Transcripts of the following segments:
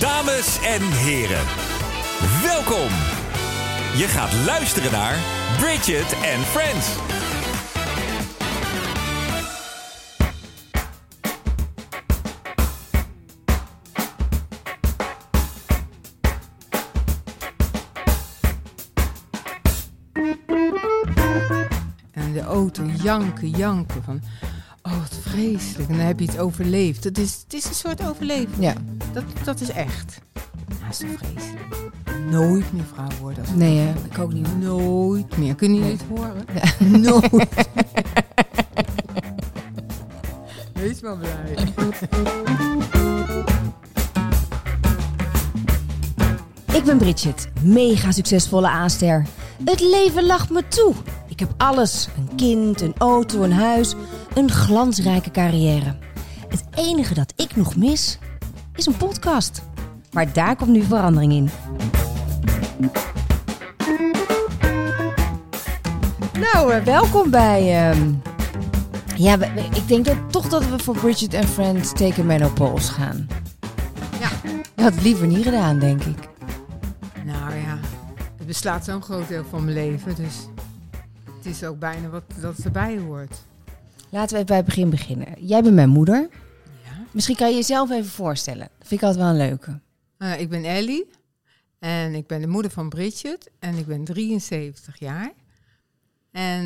Dames en heren, welkom. Je gaat luisteren naar Bridget and Friends. En in de auto janken van... Oh, wat vreselijk. En dan heb je het overleefd. Het is een soort overleven. Ja. Dat is echt. Ja, is toch vreselijk. Nooit meer vrouw worden. Nee, ik ook niet. Nooit meer. Kunnen jullie het horen? Ja. Nooit. Wees maar blij. Ik ben Bridget, mega succesvolle aanster. Het leven lacht me toe. Ik heb alles. Een kind, een auto, een huis, een glansrijke carrière. Het enige dat ik nog mis, is een podcast. Maar daar komt nu verandering in. Nou, welkom bij... ik denk dat we voor Bridget and Friends Take a Menopause gaan. Ja. Je had het liever niet gedaan, denk ik. Nou ja, het beslaat zo'n groot deel van mijn leven. Dus het is ook bijna wat dat erbij hoort. Laten we even bij het begin beginnen. Jij bent mijn moeder. Ja. Misschien kan je jezelf even voorstellen. Dat vind ik altijd wel een leuke. Ik ben Ellie. En ik ben de moeder van Bridget. En ik ben 73 jaar. En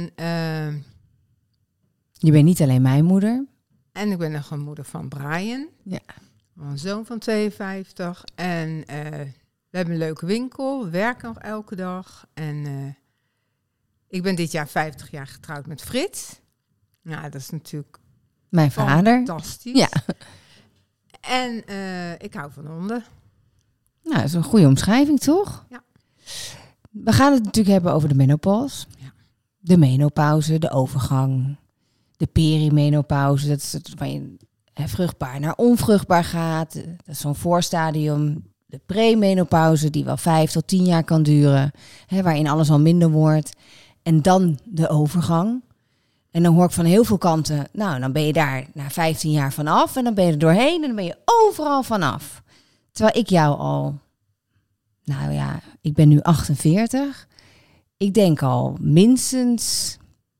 Je bent niet alleen mijn moeder. ik ben nog een moeder van Brian. Ja. Een zoon van 52. En we hebben een leuke winkel. We werken nog elke dag. En ik ben dit jaar 50 jaar getrouwd met Frits. Nou, dat is natuurlijk Mijn vader. fantastisch. Ja. En ik hou van honden. Nou, dat is een goede omschrijving, toch? Ja. We gaan het natuurlijk hebben over de menopauze. Ja. De menopauze, de overgang. De perimenopauze, dat is het waar je vruchtbaar naar onvruchtbaar gaat. Dat is zo'n voorstadium. De premenopauze, die wel 5 tot 10 jaar kan duren. Waarin alles al minder wordt. En dan de overgang. En dan hoor ik van heel veel kanten, nou, dan ben je daar na 15 jaar vanaf. En dan ben je er doorheen en dan ben je overal vanaf. Terwijl ik jou al, nou ja, ik ben nu 48. Ik denk al minstens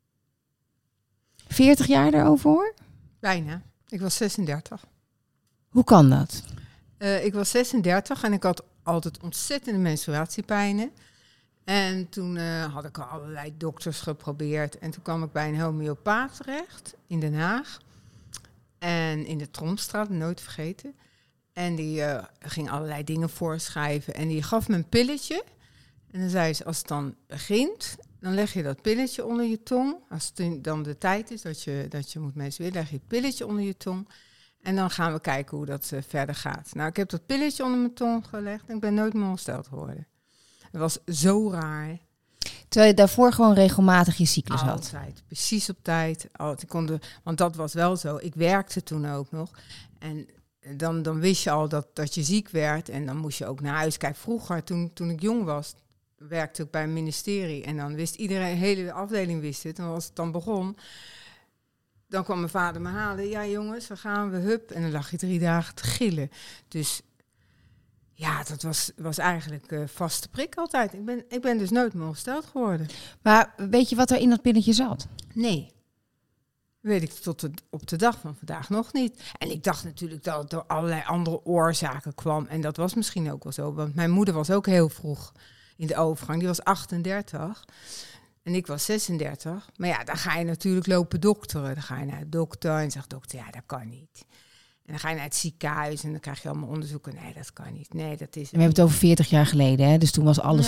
40 jaar erover hoor. Bijna. Ik was 36. Hoe kan dat? Ik was 36 en ik had altijd ontzettende menstruatiepijnen. En toen had ik al allerlei dokters geprobeerd. En toen kwam ik bij een homeopaat terecht in Den Haag. En in de Tromstraat, nooit vergeten. En die ging allerlei dingen voorschrijven. En die gaf me een pilletje. En dan zei ze, als het dan begint, dan leg je dat pilletje onder je tong. Als het dan de tijd is dat je moet menstrueren, leg je het pilletje onder je tong. En dan gaan we kijken hoe dat verder gaat. Nou, ik heb dat pilletje onder mijn tong gelegd en ik ben nooit meer ongesteld geworden. Het was zo raar. Terwijl je daarvoor gewoon regelmatig je cyclus had. Altijd, precies op tijd. Want dat was wel zo. Ik werkte toen ook nog. En dan wist je al dat je ziek werd. En dan moest je ook naar huis. Kijk, vroeger, toen ik jong was, werkte ik bij een ministerie. En dan wist iedereen, de hele afdeling wist het. En als het dan begon, dan kwam mijn vader me halen. Ja jongens, we gaan, hup. En dan lag je 3 dagen te gillen. Dus ja, dat was eigenlijk vaste prik altijd. Ik ben dus nooit meer ongesteld geworden. Maar weet je wat er in dat pilletje zat? Nee. Weet ik op de dag van vandaag nog niet. En ik dacht natuurlijk dat het door allerlei andere oorzaken kwam. En dat was misschien ook wel zo. Want mijn moeder was ook heel vroeg in de overgang. Die was 38. En ik was 36. Maar ja, dan ga je natuurlijk lopen dokteren. Dan ga je naar de dokter en zegt dokter, ja, dat kan niet. En dan ga je naar het ziekenhuis en dan krijg je allemaal onderzoeken. Nee, dat kan niet. Nee, dat is... En we hebben het over 40 jaar geleden, hè? Dus toen was alles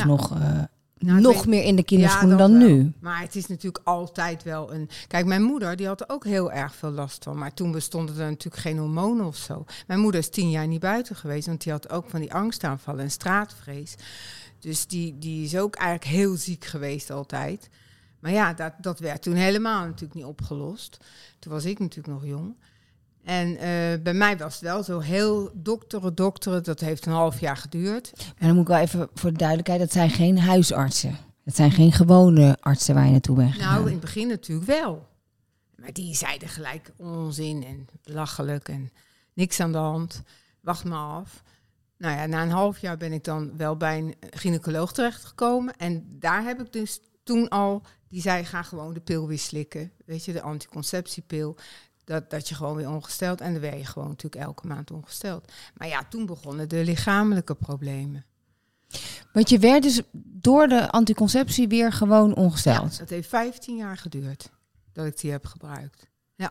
nog meer in de kinderschoenen ja, dan wel. nu. Maar het is natuurlijk altijd wel een... Kijk, mijn moeder die had er ook heel erg veel last van. Maar toen bestonden er natuurlijk geen hormonen of zo. Mijn moeder is 10 jaar niet buiten geweest. Want die had ook van die angstaanvallen en straatvrees. Dus die is ook eigenlijk heel ziek geweest altijd. Maar ja, dat werd toen helemaal natuurlijk niet opgelost. Toen was ik natuurlijk nog jong. En bij mij was het wel zo heel dokteren. Dat heeft een half jaar geduurd. En dan moet ik wel even voor de duidelijkheid, dat zijn geen huisartsen. Het zijn geen gewone artsen waar je naartoe bent gegaan. Nou, in het begin natuurlijk wel. Maar die zeiden gelijk onzin en belachelijk en niks aan de hand. Wacht maar af. Nou ja, na een half jaar ben ik dan wel bij een gynaecoloog terechtgekomen. En daar heb ik dus toen al, die zei, ga gewoon de pil weer slikken. Weet je, de anticonceptiepil. Dat je gewoon weer ongesteld. En dan werd je gewoon natuurlijk elke maand ongesteld. Maar ja, toen begonnen de lichamelijke problemen. Want je werd dus door de anticonceptie weer gewoon ongesteld. Ja, dat heeft 15 jaar geduurd dat ik die heb gebruikt. Ja.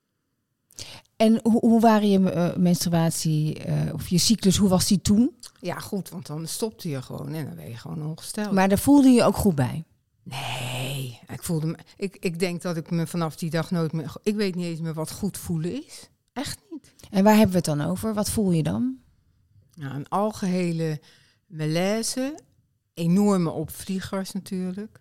En hoe waren je menstruatie of je cyclus, hoe was die toen? Ja, goed, want dan stopte je gewoon en dan ben je gewoon ongesteld. Maar daar voelde je ook goed bij? Nee, ik denk dat ik me vanaf die dag nooit meer... Ik weet niet eens meer wat goed voelen is. Echt niet. En waar hebben we het dan over? Wat voel je dan? Nou, een algehele malaise, enorme opvliegers natuurlijk,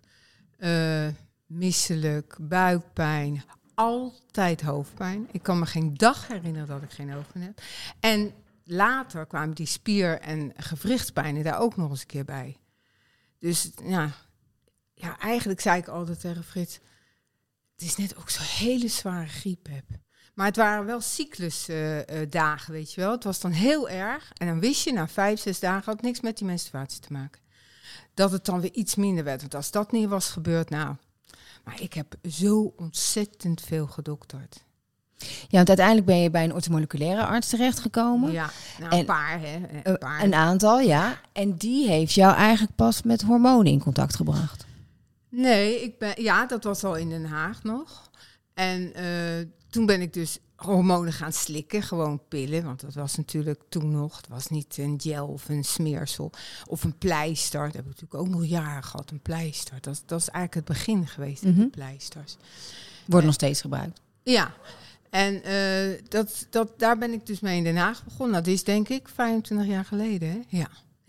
misselijk, buikpijn, altijd hoofdpijn. Ik kan me geen dag herinneren dat ik geen hoofdpijn heb. En later kwamen die spier- en gewrichtspijnen daar ook nog eens een keer bij. Dus ja, eigenlijk zei ik altijd tegen Frits, het is net ook zo'n hele zware griep heb. Maar het waren wel cyclusdagen, weet je wel. Het was dan heel erg. En dan wist je, na 5-6 dagen had niks met die menstruatie te maken. Dat het dan weer iets minder werd. Want als dat niet was gebeurd, nou... Maar ik heb zo ontzettend veel gedokterd. Ja, want uiteindelijk ben je bij een orthomoleculaire arts terechtgekomen. Ja, nou, een paar, hè. Een aantal, ja. En die heeft jou eigenlijk pas met hormonen in contact gebracht. Nee, dat was al in Den Haag nog. En toen ben ik dus hormonen gaan slikken, gewoon pillen. Want dat was natuurlijk toen nog. Het was niet een gel of een smeersel of een pleister. Dat heb ik natuurlijk ook nog jaren gehad, een pleister. Dat is eigenlijk het begin geweest, die pleisters. Wordt nog steeds gebruikt. Ja, en daar ben ik dus mee in Den Haag begonnen. Dat is denk ik 25 jaar geleden, hè?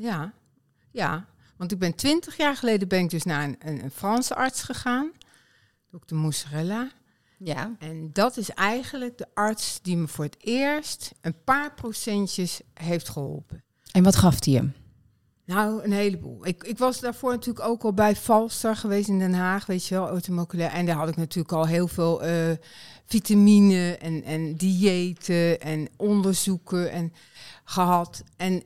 Ja. Want ik ben 20 jaar geleden ben ik dus naar een Franse arts gegaan. Dokter Mousserella. Ja. En dat is eigenlijk de arts die me voor het eerst een paar procentjes heeft geholpen. En wat gaf die hem? Nou, een heleboel. Ik was daarvoor natuurlijk ook al bij Valstar geweest in Den Haag, weet je wel, orthomoleculair. En daar had ik natuurlijk al heel veel vitamine en diëten en onderzoeken en gehad. En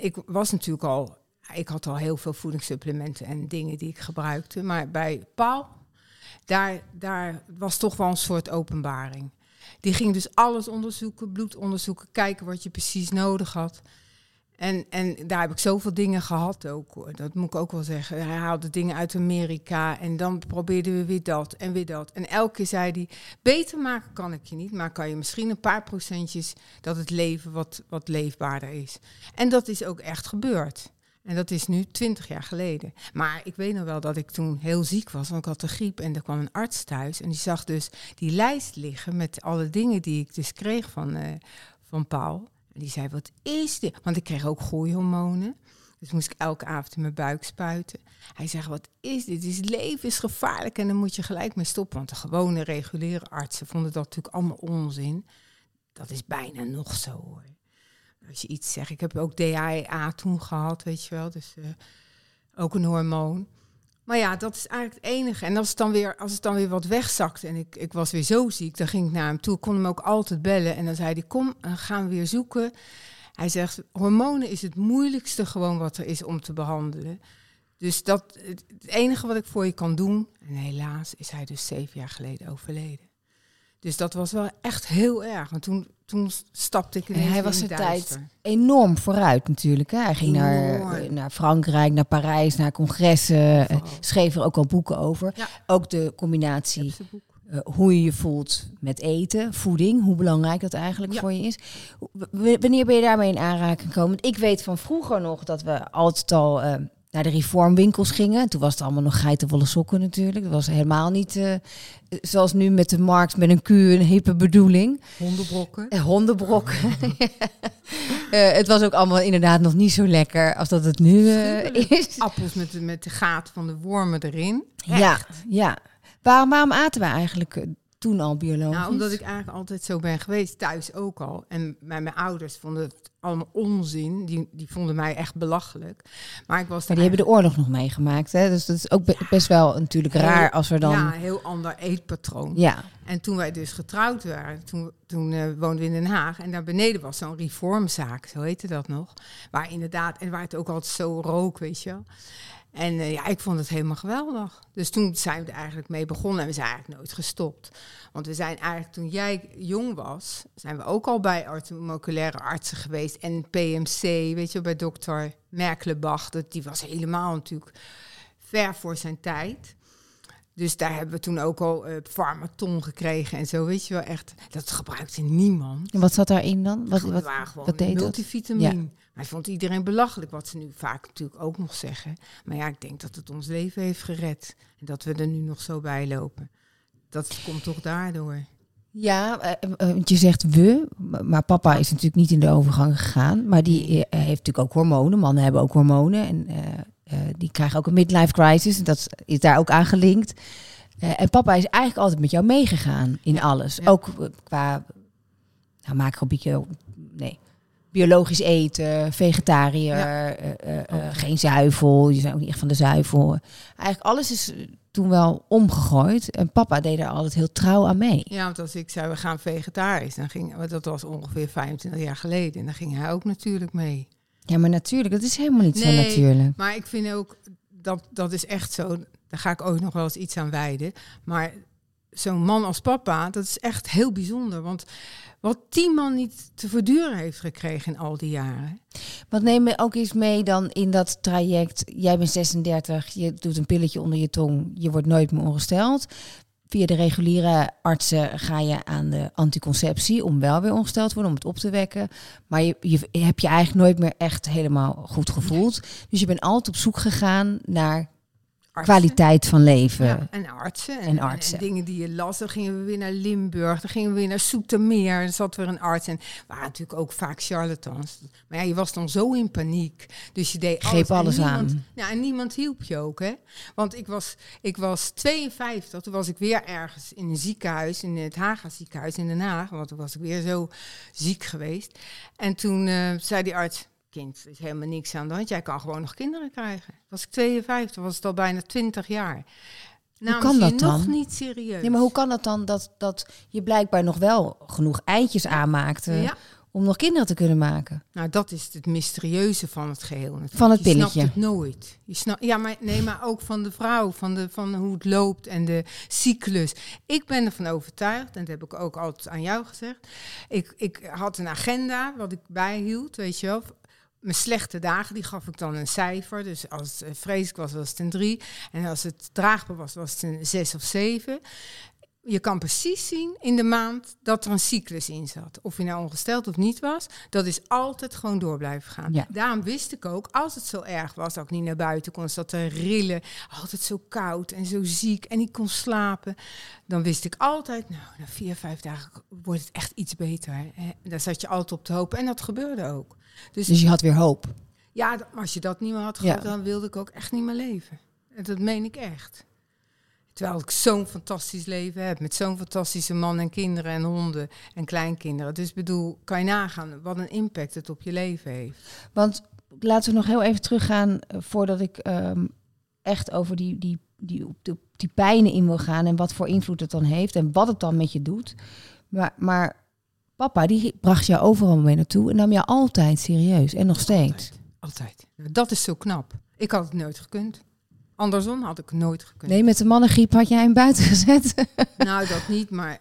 ik had al heel veel voedingssupplementen en dingen die ik gebruikte. Maar bij Paul, daar was toch wel een soort openbaring. Die ging dus alles onderzoeken, bloed onderzoeken, kijken wat je precies nodig had. En daar heb ik zoveel dingen gehad ook, hoor. Dat moet ik ook wel zeggen. Hij haalde dingen uit Amerika en dan probeerden we weer dat en weer dat. En elke keer zei hij, beter maken kan ik je niet, maar kan je misschien een paar procentjes dat het leven wat leefbaarder is. En dat is ook echt gebeurd. En dat is nu 20 jaar geleden. Maar ik weet nog wel dat ik toen heel ziek was, want ik had de griep en er kwam een arts thuis. En die zag dus die lijst liggen met alle dingen die ik dus kreeg van Paul. En die zei, wat is dit? Want ik kreeg ook groeihormonen. Dus moest ik elke avond in mijn buik spuiten. Hij zei, wat is dit? Dit leven is gevaarlijk en dan moet je gelijk mee stoppen. Want de gewone reguliere artsen vonden dat natuurlijk allemaal onzin. Dat is bijna nog zo, hoor. Als je iets zegt, ik heb ook DHEA toen gehad, weet je wel. Dus ook een hormoon. Maar ja, dat is eigenlijk het enige. En als het dan weer wat wegzakte en ik was weer zo ziek, dan ging ik naar hem toe. Ik kon hem ook altijd bellen. En dan zei hij, kom, dan gaan we weer zoeken. Hij zegt, hormonen is het moeilijkste gewoon wat er is om te behandelen. Dus het enige wat ik voor je kan doen. En helaas is hij dus 7 jaar geleden overleden. Dus dat was wel echt heel erg. Want toen stapte ik ineens in hij was de de duister. tijd enorm vooruit natuurlijk. Hè? Hij ging naar Frankrijk, naar Parijs, naar congressen. Schreef er ook al boeken over. Ja. Ook de combinatie hoe je je voelt met eten, voeding. Hoe belangrijk dat eigenlijk voor je is. Wanneer ben je daarmee in aanraking gekomen? Ik weet van vroeger nog dat we altijd al naar de reformwinkels gingen. Toen was het allemaal nog geitenwolle sokken natuurlijk. Dat was helemaal niet zoals nu met de markt met een Q, een hippe bedoeling. Hondenbrokken. Het was ook allemaal inderdaad nog niet zo lekker als dat het nu is. Appels met de gaat van de wormen erin. Ja. Waarom aten we eigenlijk toen al biologisch? Nou, omdat ik eigenlijk altijd zo ben geweest, thuis ook al. En mijn ouders vonden het allemaal onzin. Die vonden mij echt belachelijk. Maar ik was Maar die hebben de oorlog nog meegemaakt, hè? Dus dat is ook best wel natuurlijk raar als er dan... Ja, een heel ander eetpatroon. Ja. En toen wij dus getrouwd waren, toen woonden we in Den Haag. En daar beneden was zo'n reformzaak, zo heette dat nog. Waar inderdaad, en waar het ook altijd zo rook, weet je wel. En ik vond het helemaal geweldig. Dus toen zijn we er eigenlijk mee begonnen en we zijn eigenlijk nooit gestopt. Want we zijn eigenlijk, toen jij jong was, zijn we ook al bij moleculaire artsen geweest. En PMC, weet je, bij dokter Merkelenbach. Die was helemaal natuurlijk ver voor zijn tijd. Dus daar hebben we toen ook al Pharmaton gekregen en zo, weet je wel, echt. Dat gebruikte niemand. En wat zat daarin dan? Dat waren gewoon multivitamine. Ja. Maar vond iedereen belachelijk, wat ze nu vaak natuurlijk ook nog zeggen. Maar ja, ik denk dat het ons leven heeft gered. En dat we er nu nog zo bij lopen. Dat komt toch daardoor. Ja, want je zegt we, maar papa is natuurlijk niet in de overgang gegaan. Maar die heeft natuurlijk ook hormonen. Mannen hebben ook hormonen en die krijgen ook een midlife crisis. En dat is daar ook aan gelinkt. En papa is eigenlijk altijd met jou meegegaan in alles. Ja. Ook qua macrobiologie, biologisch eten, vegetariër, geen zuivel. Je bent ook niet echt van de zuivel. Eigenlijk alles is toen wel omgegooid. En papa deed daar altijd heel trouw aan mee. Ja, want als ik zei, we gaan vegetarisch, dat was ongeveer 25 jaar geleden. En dan ging hij ook natuurlijk mee. Ja, maar natuurlijk, dat is helemaal niet zo natuurlijk. Maar ik vind ook, dat is echt zo. Daar ga ik ook nog wel eens iets aan wijden. Maar zo'n man als papa, dat is echt heel bijzonder. Want wat die man niet te verduren heeft gekregen in al die jaren. Wat neem je ook eens mee dan in dat traject? Jij bent 36, je doet een pilletje onder je tong. Je wordt nooit meer ongesteld. Via de reguliere artsen ga je aan de anticonceptie om wel weer ongesteld te worden, om het op te wekken. Maar je hebt je eigenlijk nooit meer echt helemaal goed gevoeld. Dus je bent altijd op zoek gegaan naar artsen. Kwaliteit van leven. Ja, en artsen. En dingen die je las. Dan gingen we weer naar Limburg. Dan gingen we weer naar Soetermeer. Er zat weer een arts. En waren natuurlijk ook vaak charlatans. Maar ja, je was dan zo in paniek. Dus je deed greep alles aan. Ja, en niemand hielp je ook, hè. Want ik was 52. Toen was ik weer ergens in een ziekenhuis. In het Haga ziekenhuis in Den Haag. Want toen was ik weer zo ziek geweest. En toen zei die arts: kind, er is helemaal niks aan de hand. Jij kan gewoon nog kinderen krijgen. Was ik 52, was het al bijna 20 jaar. Hoe kan dat dan? Nog niet serieus. Nee, maar hoe kan dat dan dat je blijkbaar nog wel genoeg eitjes aanmaakte om nog kinderen te kunnen maken? Nou, dat is het mysterieuze van het geheel. Natuurlijk. Van het pilletje. Je snapt het nooit. Maar ook van de vrouw, van hoe het loopt en de cyclus. Ik ben ervan overtuigd, en dat heb ik ook altijd aan jou gezegd. Ik had een agenda wat ik bijhield, weet je wel. Mijn slechte dagen, die gaf ik dan een cijfer. Dus als het vreselijk was het een 3. En als het draagbaar was het een 6 of 7. Je kan precies zien in de maand dat er een cyclus in zat. Of je nou ongesteld of niet was, dat is altijd gewoon door blijven gaan. Ja. Daarom wist ik ook, als het zo erg was, dat ik niet naar buiten kon, zat te rillen, altijd zo koud en zo ziek en ik kon slapen. Dan wist ik altijd, na 4-5 dagen wordt het echt iets beter. Hè? Daar zat je altijd op te hopen en dat gebeurde ook. Dus je had weer hoop? Ja, als je dat niet meer had gehad, dan wilde ik ook echt niet meer leven. En dat meen ik echt. Terwijl ik zo'n fantastisch leven heb. Met zo'n fantastische man en kinderen en honden en kleinkinderen. Dus bedoel, kan je nagaan wat een impact het op je leven heeft. Want laten we nog heel even teruggaan voordat ik echt over die pijnen in wil gaan. En wat voor invloed het dan heeft en wat het dan met je doet. Maar papa, die bracht jou overal mee naartoe en nam jou altijd serieus. En nog steeds. Altijd. Dat is zo knap. Ik had het nooit gekund. Andersom had ik nooit gekund. Nee, met de mannengriep had jij hem buiten gezet? Nou, dat niet, maar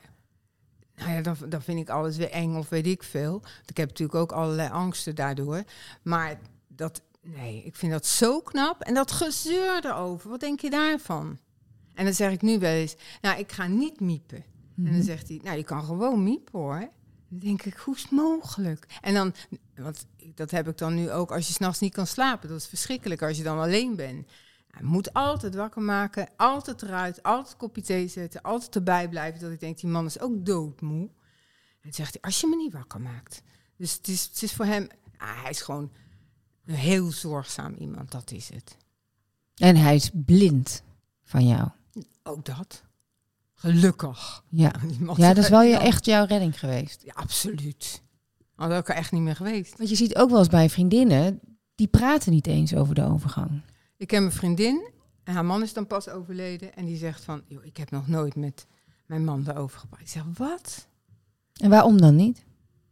dan vind ik alles weer eng of weet ik veel. Ik heb natuurlijk ook allerlei angsten daardoor. Maar ik vind dat zo knap. En dat gezeur erover, wat denk je daarvan? En dan zeg ik nu wel eens, ik ga niet miepen. Mm-hmm. En dan zegt hij, je kan gewoon miepen hoor. Dan denk ik, hoe is het mogelijk? En dan, want dat heb ik dan nu ook als je 's nachts niet kan slapen. Dat is verschrikkelijk als je dan alleen bent. Je moet altijd wakker maken, altijd eruit, altijd een kopje thee zetten, altijd erbij blijven. Dat ik denk, die man is ook doodmoe. En dan zegt hij, als je me niet wakker maakt. Dus het is voor hem, hij is gewoon een heel zorgzaam iemand, dat is het. En hij is blind van jou. Ook dat. Gelukkig. Ja, Die man ja dat is wel zei, echt jouw redding geweest. Ja, absoluut. Had ik er echt niet meer geweest. Want je ziet ook wel eens bij vriendinnen, die praten niet eens over de overgang. Ik heb een vriendin en haar man is dan pas overleden. En die zegt van, joh, ik heb nog nooit met mijn man erover gepraat. Ik zeg, wat? En waarom dan niet?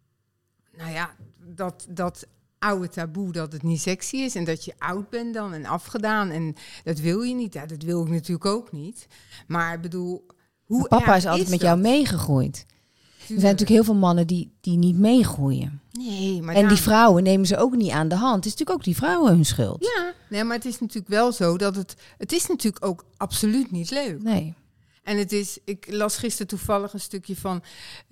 Nou ja, dat oude taboe dat het niet sexy is en dat je oud bent dan en afgedaan. En dat wil je niet. Ja, dat wil ik natuurlijk ook niet. Maar ik bedoel, hoe Papa erg is altijd met dat? jou meegegroeid. Er Tuurlijk. zijn natuurlijk heel veel mannen die niet meegroeien. Nee, maar En die daar- vrouwen nemen ze ook niet aan de hand. Het is natuurlijk ook die vrouwen hun schuld. Ja, nee, maar het is natuurlijk wel zo dat het is natuurlijk ook absoluut niet leuk. Nee. En ik las gisteren toevallig een stukje van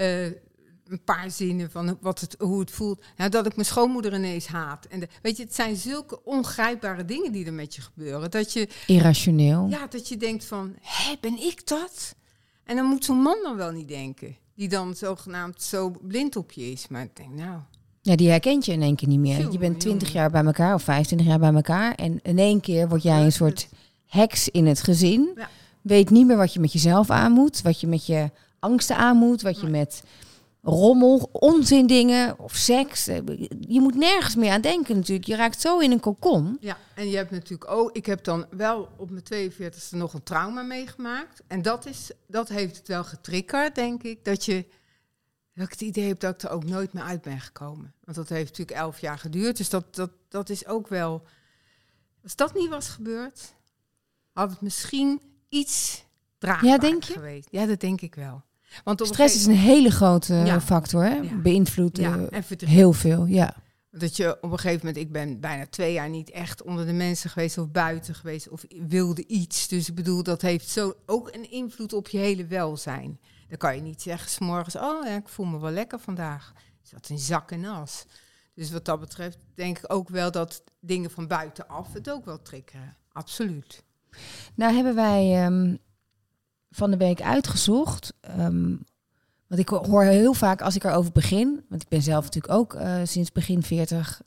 een paar zinnen van hoe het voelt. Nou, dat ik mijn schoonmoeder ineens haat. En weet je, het zijn zulke ongrijpbare dingen die er met je gebeuren. Dat je, Irrationeel. ja, dat je denkt van, hé, ben ik dat? En dan moet zo'n man dan wel niet denken. Die dan zogenaamd zo blind op je is. Maar ik denk, nou... Ja, die herkent je in één keer niet meer. Jongen, Je bent 20 jongen. jaar bij elkaar of 25 jaar bij elkaar. En in één keer word jij een soort heks in het gezin. Ja. Weet niet meer wat je met jezelf aan moet. Wat je met je angsten aan moet. Wat je met rommel, onzindingen of seks. Je moet nergens meer aan denken natuurlijk. Je raakt zo in een kokon. Ja, en je hebt natuurlijk ook... Ik heb dan wel op mijn 42e nog een trauma meegemaakt. En dat heeft het wel getriggerd, denk ik. Dat ik het idee heb dat ik er ook nooit meer uit ben gekomen. Want dat heeft natuurlijk 11 jaar geduurd. Dus dat is ook wel... Als dat niet was gebeurd, had het misschien iets draagbaar Ja, denk je? geweest. Ja, dat denk ik wel. Want op Stress is een hele grote Ja. factor. Hè? Ja. Beïnvloedt Ja, en verdriet. heel veel. Ja. Dat je op een gegeven moment... Ik ben bijna 2 jaar niet echt onder de mensen geweest... of buiten geweest of wilde iets. Dus ik bedoel, dat heeft zo ook een invloed op je hele welzijn. Dan kan je niet zeggen 's morgens... oh ja, ik voel me wel lekker vandaag. Is dat een zak en as. Dus wat dat betreft denk ik ook wel... dat dingen van buitenaf het ook wel triggeren. Absoluut. Nou hebben wij van de week uitgezocht. Want ik hoor heel vaak als ik erover begin. Want ik ben zelf natuurlijk ook sinds begin 40.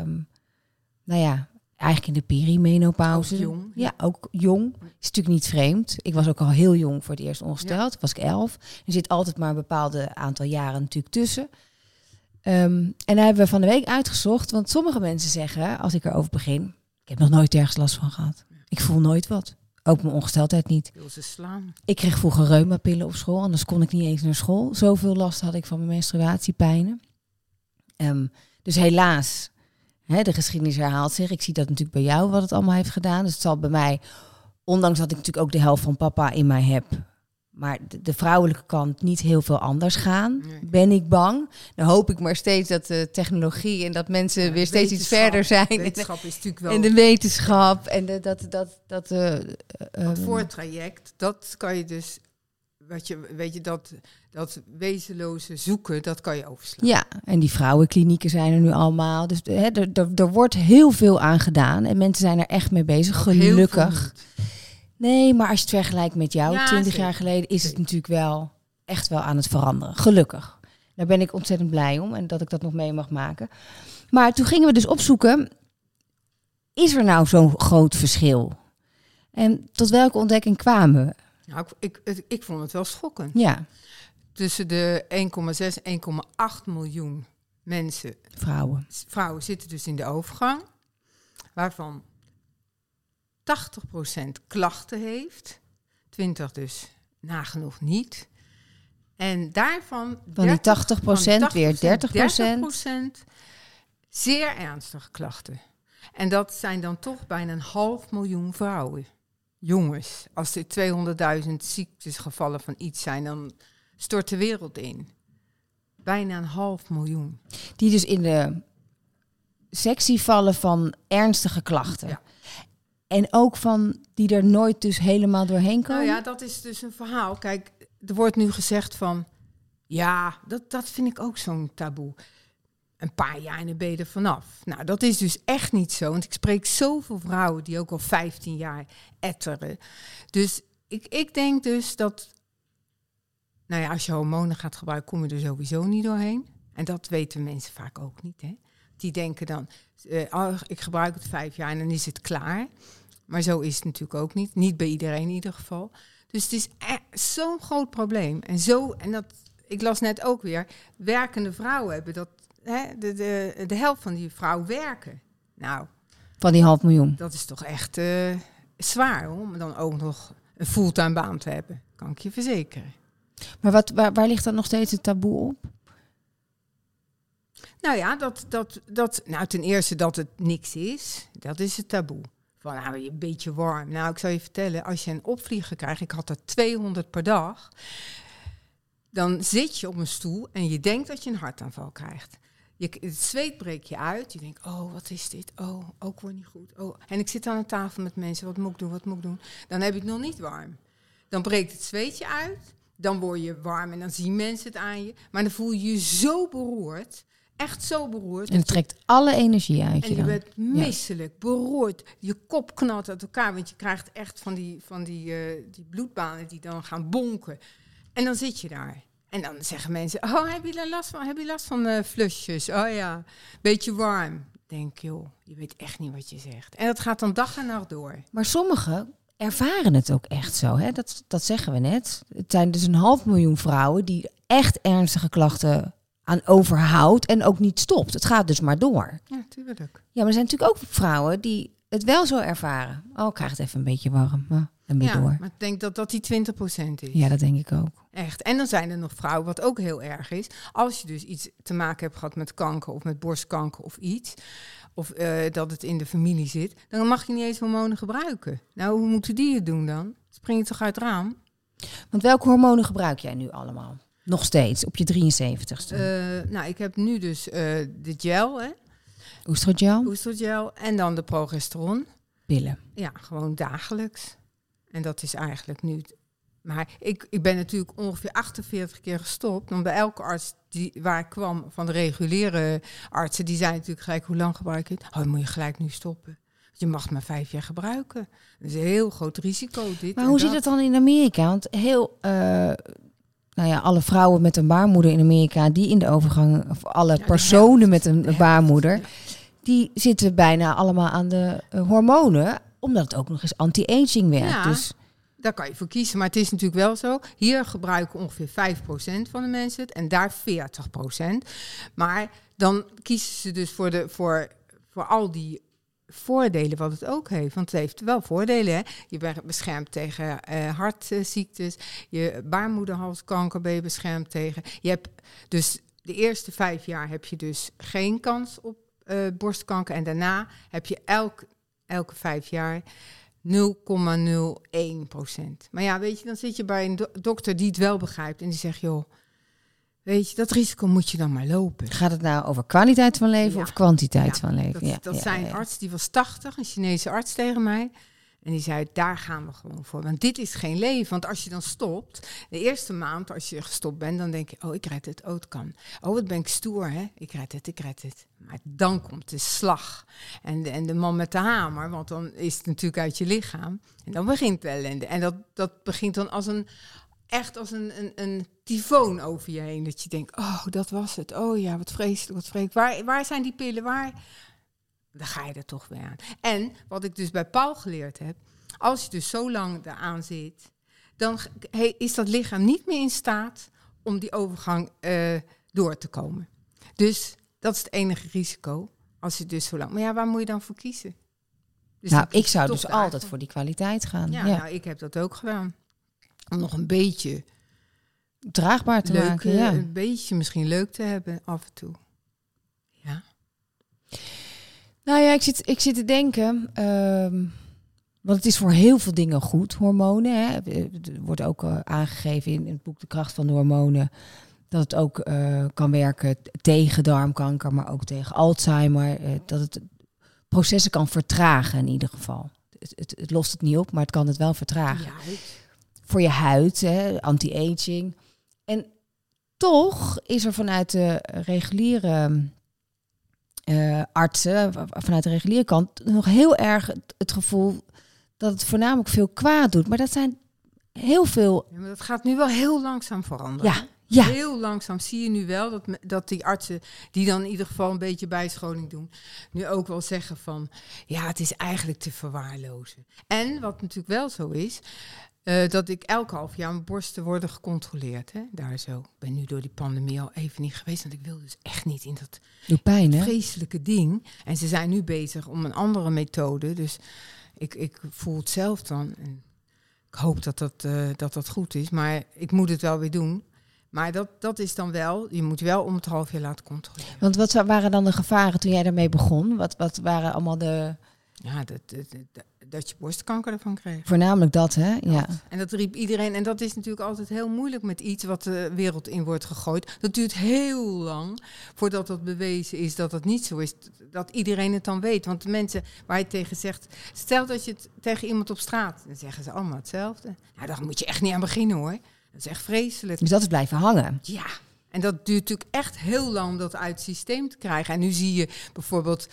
Nou ja, eigenlijk in de perimenopauze. Ook jong. Ja, ook jong. Is natuurlijk niet vreemd. Ik was ook al heel jong voor het eerst ongesteld. Was ik 11. Er zit altijd maar een bepaalde aantal jaren natuurlijk tussen. En daar hebben we van de week uitgezocht. Want sommige mensen zeggen, als ik erover begin... Ik heb nog nooit ergens last van gehad. Ik voel nooit wat. Ook mijn ongesteldheid niet. Wil ze slaan. Ik kreeg vroeger reumapillen op school, anders kon ik niet eens naar school. Zoveel last had ik van mijn menstruatiepijnen. Dus helaas, de geschiedenis herhaalt zich. Ik zie dat natuurlijk bij jou, wat het allemaal heeft gedaan. Dus het zal bij mij, ondanks dat ik natuurlijk ook de helft van papa in mij heb... maar de vrouwelijke kant niet heel veel anders gaan. Nee. Ben ik bang. Dan hoop ik maar steeds dat de technologie en dat mensen weer steeds iets verder zijn. Wetenschap is natuurlijk wel... En de wetenschap en Het voortraject, dat kan je dus... Weet je, dat wezenloze zoeken, dat kan je overslaan. Ja, en die vrouwenklinieken zijn er nu allemaal. Dus er wordt heel veel aan gedaan. En mensen zijn er echt mee bezig, Ook heel gelukkig. veel niet. Nee, maar als je het vergelijkt met jou, Ja, 20 zeker. jaar geleden... is het Zeker. natuurlijk wel echt wel aan het veranderen. Gelukkig. Daar ben ik ontzettend blij om. En dat ik dat nog mee mag maken. Maar toen gingen we dus opzoeken... is er nou zo'n groot verschil? En tot welke ontdekking kwamen we? Nou, ik vond het wel schokkend. Ja, Tussen de 1,6 en 1,8 miljoen mensen, vrouwen zitten dus in de overgang, waarvan 80% klachten heeft, 20% dus nagenoeg niet. En daarvan van die 80% weer 30%. 30% zeer ernstige klachten. En dat zijn dan toch bijna 500.000 vrouwen. Jongens, als er 200.000 ziektegevallen van iets zijn, dan stort de wereld in. Bijna 500.000. Die dus in de sectie vallen van ernstige klachten. Ja. En ook van die er nooit dus helemaal doorheen komen. Nou ja, dat is dus een verhaal. Kijk, er wordt nu gezegd van... Ja, dat vind ik ook zo'n taboe. Een paar jaar en dan ben je er vanaf. Nou, dat is dus echt niet zo. Want ik spreek zoveel vrouwen die ook al 15 jaar etteren. Dus ik denk dus dat... Nou ja, als je hormonen gaat gebruiken, kom je er sowieso niet doorheen. En dat weten mensen vaak ook niet, hè. Die denken dan, ik gebruik het 5 jaar en dan is het klaar. Maar zo is het natuurlijk ook niet. Niet bij iedereen in ieder geval. Dus het is zo'n groot probleem. Ik las net ook weer, werkende vrouwen hebben dat, de helft van die vrouwen werken. Nou, Van die 500.000. dat is toch echt zwaar, hoor, om dan ook nog een fulltime baan te hebben. Kan ik je verzekeren. Maar waar ligt dan nog steeds het taboe op? Nou ja, ten eerste dat het niks is. Dat is het taboe. Van, een beetje warm. Nou, ik zal je vertellen, als je een opvlieger krijgt, ik had er 200 per dag, dan zit je op een stoel en je denkt dat je een hartaanval krijgt. Het zweet breekt je uit. Je denkt, oh, wat is dit? Oh, ook wordt niet goed. Oh. En ik zit aan een tafel met mensen, wat moet ik doen? Dan heb je het nog niet warm. Dan breekt het zweetje uit. Dan word je warm en dan zien mensen het aan je. Maar dan voel je je zo beroerd. Echt zo beroerd. En het trekt alle energie uit je en je dan. bent misselijk, beroerd. Je kop knalt uit elkaar. Want je krijgt echt van die bloedbanen die dan gaan bonken. En dan zit je daar. En dan zeggen mensen, oh, heb je last van flusjes? Oh ja, beetje warm. Denk, joh, je weet echt niet wat je zegt. En dat gaat dan dag en nacht door. Maar sommigen ervaren het ook echt zo. Hè? Dat zeggen we net. Het zijn dus 500.000 vrouwen die echt ernstige klachten aan overhoudt en ook niet stopt. Het gaat dus maar door. Ja, tuurlijk. Ja, maar er zijn natuurlijk ook vrouwen die het wel zo ervaren. Oh, ik krijg het even een beetje warm. Dan weer door. Maar ik denk dat die 20% is. Ja, dat denk ik ook. Echt. En dan zijn er nog vrouwen, wat ook heel erg is. Als je dus iets te maken hebt gehad met kanker of met borstkanker of iets, of dat het in de familie zit, dan mag je niet eens hormonen gebruiken. Nou, hoe moeten die het doen dan? Spring je toch uit het raam? Want welke hormonen gebruik jij nu allemaal? Nog steeds, op je 73ste? Nou, ik heb nu dus de gel, hè? Oestrogel? En dan de progesteron. Pillen. Ja, gewoon dagelijks. En dat is eigenlijk nu. Maar ik ben natuurlijk ongeveer 48 keer gestopt. Want bij elke arts waar ik kwam, van de reguliere artsen, die zei natuurlijk gelijk, hoe lang gebruik je het? Oh, dan moet je gelijk nu stoppen. Je mag het maar 5 jaar gebruiken. Dat is een heel groot risico. Maar hoe zit het dan in Amerika? Want alle vrouwen met een baarmoeder in Amerika, die in de overgang, of alle personen met een baarmoeder, die zitten bijna allemaal aan de hormonen, omdat het ook nog eens anti-aging werkt. Ja, dus daar kan je voor kiezen. Maar het is natuurlijk wel zo. Hier gebruiken ongeveer 5% van de mensen het en daar 40%. Maar dan kiezen ze dus voor al die voordelen wat het ook heeft. Want het heeft wel voordelen. Hè? Je bent beschermd tegen hartziektes. Je baarmoederhalskanker ben je beschermd tegen. Je hebt dus de eerste 5 jaar heb je dus geen kans op borstkanker. En daarna heb je elke 5 jaar 0,01%. Maar ja, weet je, dan zit je bij een dokter die het wel begrijpt. En die zegt, joh, weet je, dat risico moet je dan maar lopen. Gaat het nou over kwaliteit van leven of kwantiteit van leven? Dat zijn een arts, die was 80, een Chinese arts tegen mij. En die zei, daar gaan we gewoon voor. Want dit is geen leven. Want als je dan stopt, de eerste maand als je gestopt bent, dan denk je, oh, ik red het, oh, het kan. Oh, wat ben ik stoer, hè? Ik red het. Maar dan komt de slag. En de man met de hamer, want dan is het natuurlijk uit je lichaam. En dan begint de ellende. En dat begint dan als een tyfoon over je heen. Dat je denkt, oh, dat was het. Oh ja, wat vreselijk. Waar zijn die pillen? Dan ga je er toch weer aan. En wat ik dus bij Paul geleerd heb, als je dus zo lang eraan zit, dan is dat lichaam niet meer in staat om die overgang door te komen. Dus dat is het enige risico. Als je dus zo lang. Maar ja, waar moet je dan voor kiezen? Dus ik zou dus altijd voor die kwaliteit gaan. Ja. Nou, ik heb dat ook gedaan. Om nog een beetje draagbaar te maken. Ja. Een beetje misschien leuk te hebben af en toe. Ja. Nou ja, ik zit te denken, want het is voor heel veel dingen goed, hormonen. Hè. Er wordt ook aangegeven in het boek De Kracht van de Hormonen, dat het ook kan werken tegen darmkanker, maar ook tegen Alzheimer. Dat het processen kan vertragen in ieder geval. Het lost het niet op, maar het kan het wel vertragen. Ja. Voor je huid, anti-aging. En toch is er vanuit de reguliere artsen, vanuit de reguliere kant, nog heel erg het gevoel dat het voornamelijk veel kwaad doet. Maar dat zijn heel veel. Ja, maar dat gaat nu wel heel langzaam veranderen. Ja. Heel langzaam zie je nu wel dat die artsen, die dan in ieder geval een beetje bijscholing doen, nu ook wel zeggen van, ja, het is eigenlijk te verwaarlozen. En wat natuurlijk wel zo is, Dat ik elke half jaar mijn borsten worden gecontroleerd. Hè? Daar zo. Ik ben nu door die pandemie al even niet geweest. Want ik wil dus echt niet in dat Doet pijn, hè? vreselijke ding. En ze zijn nu bezig om een andere methode. Dus ik voel het zelf dan. En ik hoop dat goed is. Maar ik moet het wel weer doen. Maar dat is dan wel... Je moet wel om het half jaar laten controleren. Want wat waren dan de gevaren toen jij daarmee begon? Wat waren allemaal de... Ja, dat je borstkanker ervan kreeg. Voornamelijk dat, hè? Ja. En dat riep iedereen. En dat is natuurlijk altijd heel moeilijk met iets wat de wereld in wordt gegooid. Dat duurt heel lang voordat dat bewezen is dat het niet zo is. Dat iedereen het dan weet. Want de mensen waar je tegen zegt... Stel dat je het tegen iemand op straat... Dan zeggen ze allemaal hetzelfde. Nou, daar moet je echt niet aan beginnen, hoor. Dat is echt vreselijk. Dus dat is blijven hangen. Ja. En dat duurt natuurlijk echt heel lang om dat uit het systeem te krijgen. En nu zie je bijvoorbeeld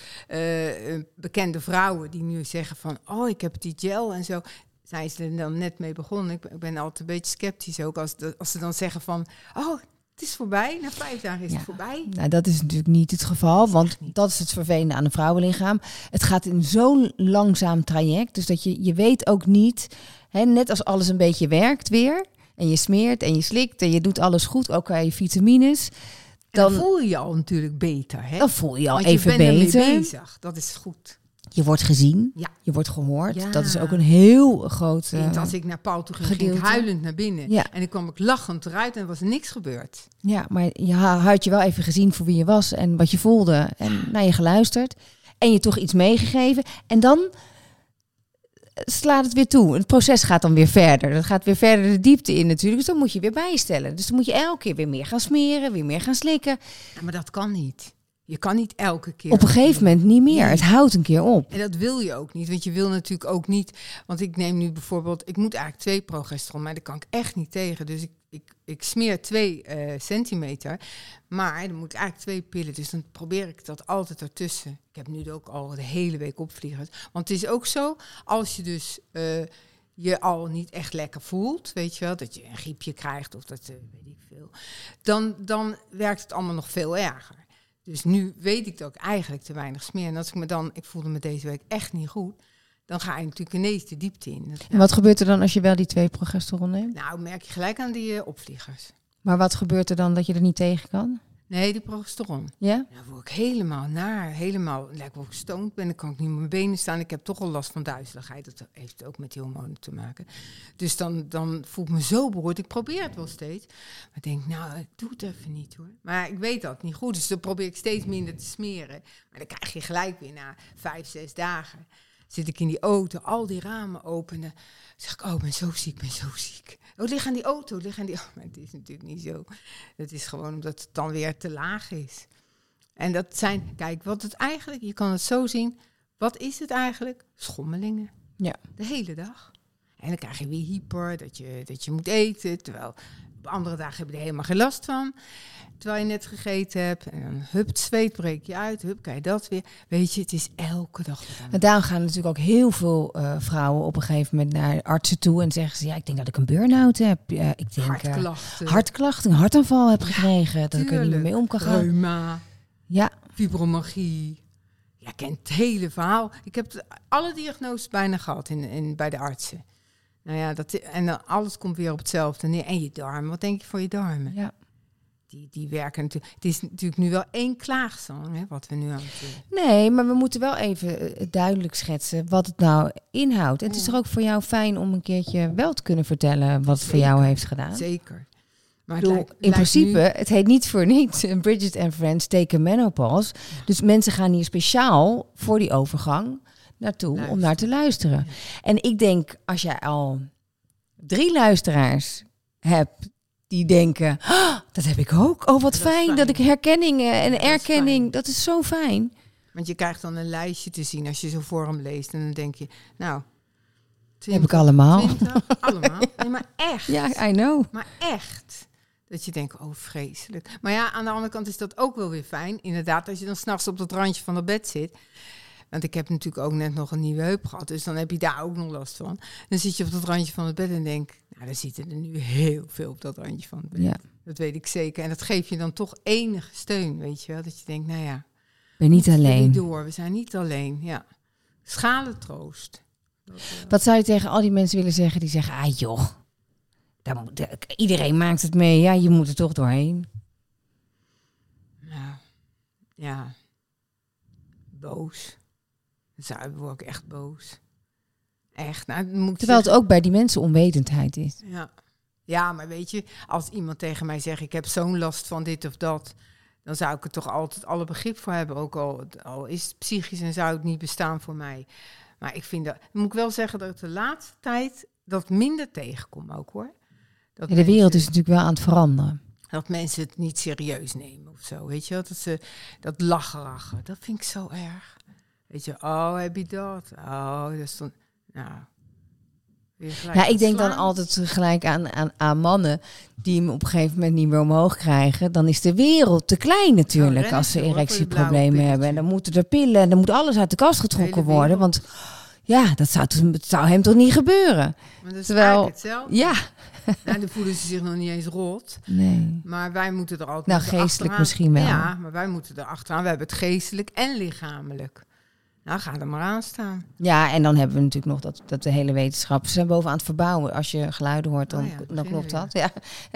bekende vrouwen die nu zeggen van... oh, ik heb die gel en zo. Zijn ze er dan net mee begonnen? Ik ben altijd een beetje sceptisch ook als ze dan zeggen van... oh, het is voorbij. Na 5 dagen is het voorbij. Nou, dat is natuurlijk niet het geval. Want dat is het vervelende aan een vrouwenlichaam. Het gaat in zo'n langzaam traject. Dus dat je weet ook niet... Hè, net als alles een beetje werkt weer... En je smeert en je slikt en je doet alles goed, ook aan je vitamines. Dan voel je je al natuurlijk beter. Hè? Dan voel je je al want even je bent beter. Ermee bezig. Dat is goed. Je wordt gezien, ja. Je wordt gehoord. Ja. Dat is ook een heel groot als ik naar Paul toe ging, gedeelte. ging ik huilend naar binnen. Ja. En dan kwam ik lachend eruit en er was niks gebeurd. Ja, maar je had je wel even gezien voor wie je was en wat je voelde. En naar je geluisterd. En je toch iets meegegeven. En dan... slaat het weer toe. Het proces gaat dan weer verder. Dat gaat weer verder de diepte in natuurlijk. Dus dan moet je weer bijstellen. Dus dan moet je elke keer weer meer gaan smeren, weer meer gaan slikken. Ja, maar dat kan niet. Je kan niet elke keer. Op een gegeven moment niet meer. Nee. Het houdt een keer op. En dat wil je ook niet. Want je wil natuurlijk ook niet... Want ik neem nu bijvoorbeeld... Ik moet eigenlijk 2 progesteron, maar daar kan ik echt niet tegen. Dus ik smeer 2 centimeter. Maar dan moet ik eigenlijk 2 pillen. Dus dan probeer ik dat altijd ertussen. Ik heb nu ook al de hele week opvliegers. Want het is ook zo, als je dus... je al niet echt lekker voelt, weet je wel, dat je een griepje krijgt of dat weet ik veel, dan werkt het allemaal nog veel erger. Dus nu weet ik dat ik eigenlijk te weinig smeer. En als ik voelde me deze week echt niet goed, dan ga je natuurlijk ineens de diepte in. En wat gebeurt er dan als je wel die 2 progesteron neemt? Nou, merk je gelijk aan die opvliegers. Maar wat gebeurt er dan dat je er niet tegen kan? Nee, die progesteron. Ja? Dan word ik helemaal naar. Helemaal, lijkt wel gestoond ben. Dan kan ik niet op mijn benen staan. Ik heb toch al last van duizeligheid. Dat heeft ook met die hormonen te maken. Dus dan voel ik me zo beroerd. Ik probeer het wel steeds. Maar ik denk, nou, ik doe het even niet hoor. Maar ik weet dat het niet goed is. Dus dan probeer ik steeds minder te smeren. Maar dan krijg je gelijk weer na 5, 6 dagen. Zit ik in die auto, al die ramen openen. Zeg ik, oh, ik ben zo ziek. Oh, lig aan die auto, maar het is natuurlijk niet zo. Dat is gewoon omdat het dan weer te laag is. En dat zijn, kijk, wat het eigenlijk, je kan het zo zien. Wat is het eigenlijk? Schommelingen. Ja. De hele dag. En dan krijg je weer hyper, dat je moet eten. Terwijl op andere dagen heb je er helemaal geen last van. Terwijl je net gegeten hebt. En dan hup, het zweet breek je uit. Hup, krijg je dat weer. Weet je, het is elke dag. En daarom gaan natuurlijk ook heel veel vrouwen op een gegeven moment naar artsen toe. En zeggen ze, ja, ik denk dat ik een burn-out heb. Ik denk hartklachten, een hartaanval heb gekregen. Dat ik er niet meer mee om kan gaan. Reuma. Ja. Fibromyalgie. Ja, ik ken het hele verhaal. Ik heb alle diagnoses bijna gehad bij de artsen. Nou ja, en dan alles komt weer op hetzelfde neer. En je darmen, wat denk je voor je darmen? Ja. Die werken natuurlijk... Het is natuurlijk nu wel 1 klaagzang, hè, wat we nu aan het doen. Nee, maar we moeten wel even duidelijk schetsen wat het nou inhoudt. En het is toch ook voor jou fijn om een keertje wel te kunnen vertellen wat het voor jou heeft gedaan? Zeker. Maar in principe, het heet niet voor niets Bridget and Friends take a menopause. Ja. Dus mensen gaan hier speciaal voor die overgang naartoe om naar te luisteren. Ja. En ik denk, als jij al 3 luisteraars hebt die denken, oh, dat heb ik ook. Oh, wat fijn dat ik herkenningen en erkenning, dat is zo fijn. Want je krijgt dan een lijstje te zien als je zo voor hem leest. En dan denk je, nou... 20, heb ik allemaal. 20, allemaal. Nee, maar echt. Ja, I know. Maar echt. Dat je denkt, oh, vreselijk. Maar ja, aan de andere kant is dat ook wel weer fijn. Inderdaad, als je dan 's nachts op dat randje van het bed zit. Want ik heb natuurlijk ook net nog een nieuwe heup gehad. Dus dan heb je daar ook nog last van. Dan zit je op dat randje van het bed en denk, nou, er zitten er nu heel veel op dat randje van het bed. Ja. Dat weet ik zeker. En dat geeft je dan toch enige steun, weet je wel. Dat je denkt, nou ja. Ben niet alleen. We zijn niet alleen, ja. Schalentroost. Wat zou je tegen al die mensen willen zeggen die zeggen... ah joh, iedereen maakt het mee. Ja, je moet er toch doorheen. Nou, ja. Boos. Dan word ik echt boos. Echt. Nou, Terwijl het ook bij die mensen onwetendheid is. Ja, maar weet je, als iemand tegen mij zegt... ik heb zo'n last van dit of dat... dan zou ik er toch altijd alle begrip voor hebben. Ook al is het psychisch en zou het niet bestaan voor mij. Maar ik vind dat... moet ik wel zeggen dat ik de laatste tijd... dat minder tegenkom ook, hoor. Dat de wereld is natuurlijk wel aan het veranderen. Dat mensen het niet serieus nemen of zo, weet je. Dat ze dat lachen. Dat vind ik zo erg. Weet je, oh, heb je dat? Oh, dat is dan... Nou... Ja, ik denk dan altijd gelijk aan mannen die hem op een gegeven moment niet meer omhoog krijgen. Dan is de wereld te klein natuurlijk als ze erectieproblemen hebben. En dan moeten er pillen en dan moet alles uit de kast getrokken worden. Want ja, dat zou hem toch niet gebeuren. Maar dat is eigenlijk hetzelfde. Ja. Nou, dan voelen ze zich nog niet eens rot. Nee. Maar wij moeten er altijd geestelijk achteraan. misschien wel. Ja, maar wij moeten er achteraan. We hebben het geestelijk en lichamelijk. Nou, ga er maar aan staan. Ja, en dan hebben we natuurlijk nog dat de hele wetenschap... Ze zijn bovenaan het verbouwen. Als je geluiden hoort, dan klopt dat. Ja.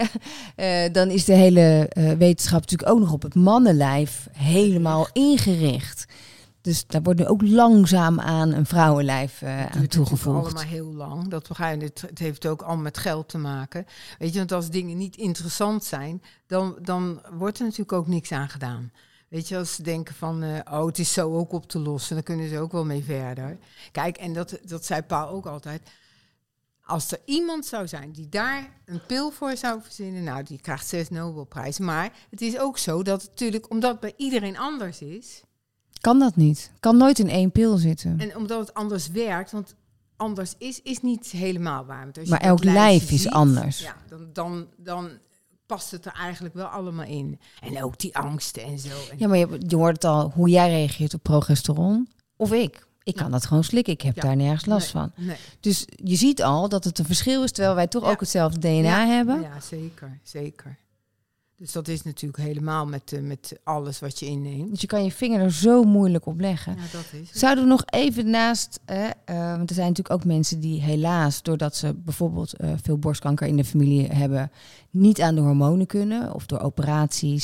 Dan is de hele wetenschap natuurlijk ook nog op het mannenlijf helemaal ingericht. Dus daar wordt nu ook langzaam aan een vrouwenlijf aan toegevoegd. Het allemaal heel lang. Dat begrijp je. Het heeft ook allemaal met geld te maken. Weet je, want als dingen niet interessant zijn... dan wordt er natuurlijk ook niks aan gedaan. Weet je, als ze denken van, het is zo ook op te lossen, dan kunnen ze ook wel mee verder. Kijk, en dat zei Paul ook altijd. Als er iemand zou zijn die daar een pil voor zou verzinnen, nou, die krijgt 6 Nobelprijzen. Maar het is ook zo dat natuurlijk, omdat het bij iedereen anders is... Kan dat niet. Kan nooit in 1 pil zitten. En omdat het anders werkt, want anders is niet helemaal waar. Want als je maar elk lijf is anders. Ja, dan past het er eigenlijk wel allemaal in. En ook die angsten en zo. Ja, maar je hoort het al, hoe jij reageert op progesteron. Of ik. Ik kan dat gewoon slikken. Ik heb daar nergens last van. Nee. Dus je ziet al dat het een verschil is, terwijl wij toch ook hetzelfde DNA hebben. Ja, zeker. Dus dat is natuurlijk helemaal met alles wat je inneemt. Dus je kan je vinger er zo moeilijk op leggen. Ja, dat is het. Zouden we nog even naast... want er zijn natuurlijk ook mensen die helaas... doordat ze bijvoorbeeld veel borstkanker in de familie hebben... niet aan de hormonen kunnen. Of door operaties.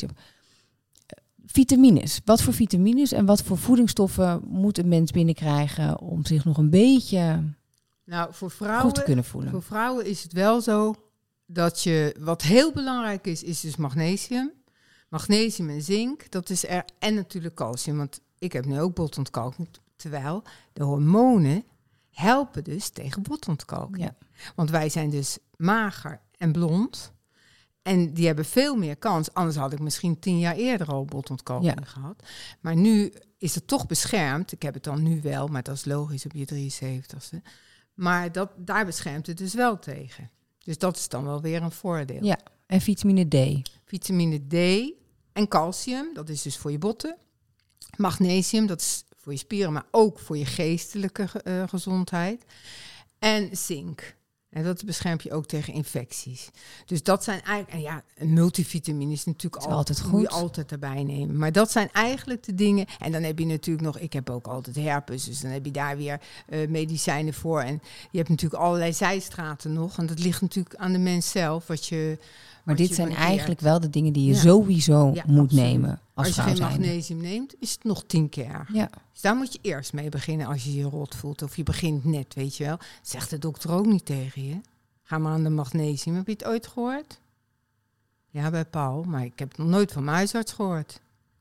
Vitamines. Wat voor vitamines en wat voor voedingsstoffen... moet een mens binnenkrijgen... om zich nog een beetje voor vrouwen, goed te kunnen voelen? Voor vrouwen is het wel zo... dat je, wat heel belangrijk is dus magnesium. Magnesium en zink, dat is er. En natuurlijk calcium, want ik heb nu ook botontkalking. Terwijl de hormonen helpen dus tegen botontkalking. Ja. Want wij zijn dus mager en blond. En die hebben veel meer kans. Anders had ik misschien 10 jaar eerder al botontkalking gehad. Maar nu is het toch beschermd. Ik heb het dan nu wel, maar dat is logisch op je 73ste. Maar daar beschermt het dus wel tegen. Dus dat is dan wel weer een voordeel. Ja, en vitamine D. Vitamine D en calcium, dat is dus voor je botten. Magnesium, dat is voor je spieren, maar ook voor je geestelijke gezondheid. En zink. En dat beschermt je ook tegen infecties. Dus dat zijn eigenlijk... En ja, een multivitamine is natuurlijk altijd goed. Moet je altijd erbij nemen. Maar dat zijn eigenlijk de dingen... En dan heb je natuurlijk nog... Ik heb ook altijd herpes, dus dan heb je daar weer medicijnen voor. En je hebt natuurlijk allerlei zijstraten nog. En dat ligt natuurlijk aan de mens zelf, Maar dit zijn eigenlijk wel de dingen die je sowieso moet nemen als vrouw je geen zijnde. magnesium neemt, is het nog 10 keer. Ja. Dus daar moet je eerst mee beginnen als je je rot voelt. Of je begint net, weet je wel. Dat zegt de dokter ook niet tegen je. Ga maar aan de magnesium. Heb je het ooit gehoord? Ja, bij Paul. Maar ik heb het nog nooit van mijn huisarts gehoord.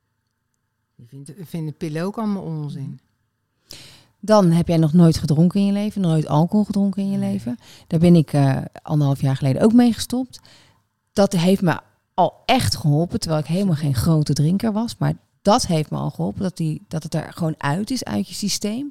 Die vinden pillen ook allemaal onzin. Dan heb jij nog nooit gedronken in je leven. Nooit alcohol gedronken in je leven. Daar ben ik 1,5 jaar geleden ook mee gestopt. Dat heeft me al echt geholpen, terwijl ik helemaal geen grote drinker was. Maar dat heeft me al geholpen, dat het er gewoon uit is, uit je systeem.